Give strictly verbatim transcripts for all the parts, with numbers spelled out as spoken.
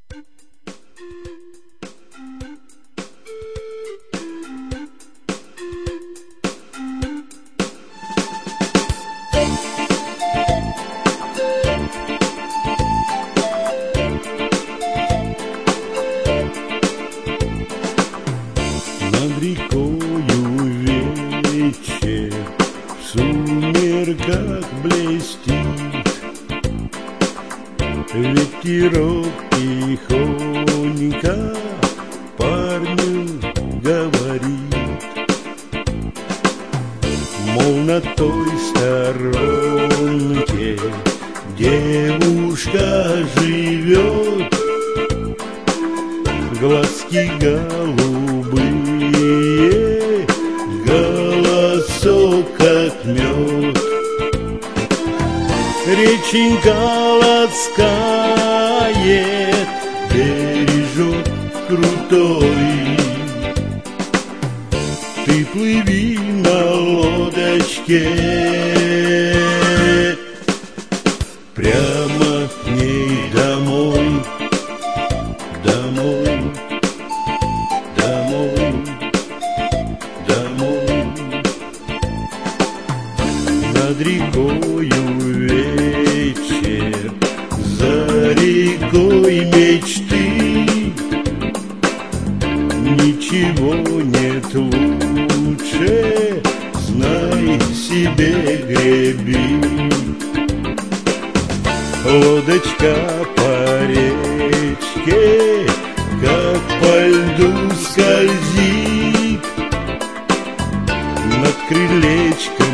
Над рекою вечер в сумерках блестит, ветерок тихонько парню говорит, мол, на той сторонке девушка живет, глазки голубые, голосок как мед. Реченька ласкает бережок крутой. Ты плыви на лодочке прямо к ней домой, домой, домой, домой. Над рекою вечер, за рекой мечты, ничего нет лучше, знай себе, греби. Лодочка по речке, как по льду скользит, над крылечком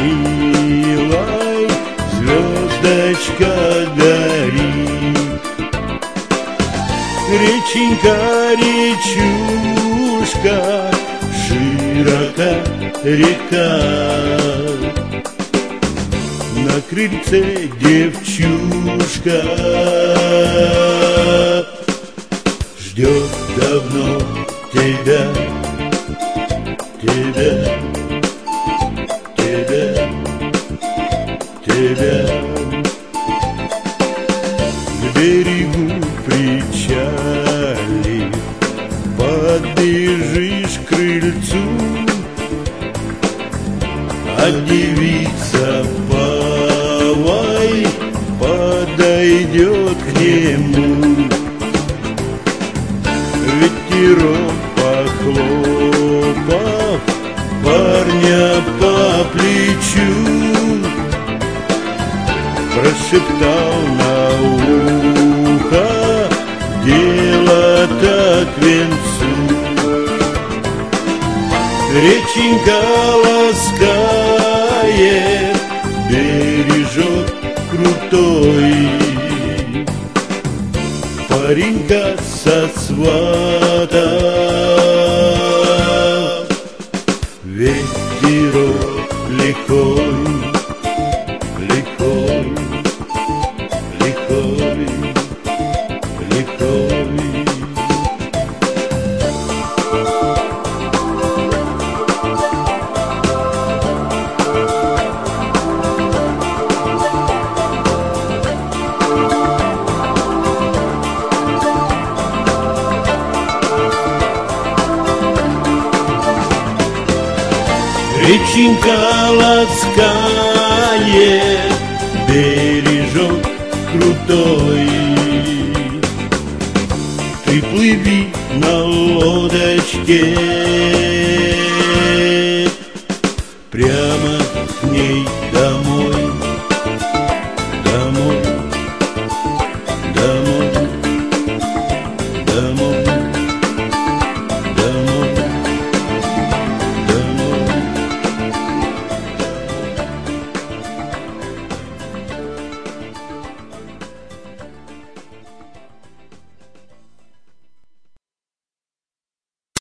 милой звездочка горит. Реченька, речушка, широка река, на крыльце девчушка ждет давно тебя, тебя, тебя, тебя. К берегу причалив, подбежишь к крыльцу, а девица Павай подойдет к нему. Ветерок, похлопав парня по плечу, прошептал на ухо, дело-то к венцу. Реченька ласкает бережок крутой, паренька сосватал, ветерок лихой, лихой, лихой, лихой. Реченька ласкает бережок крутой. Ты плыви на лодочке прямо к ней домой.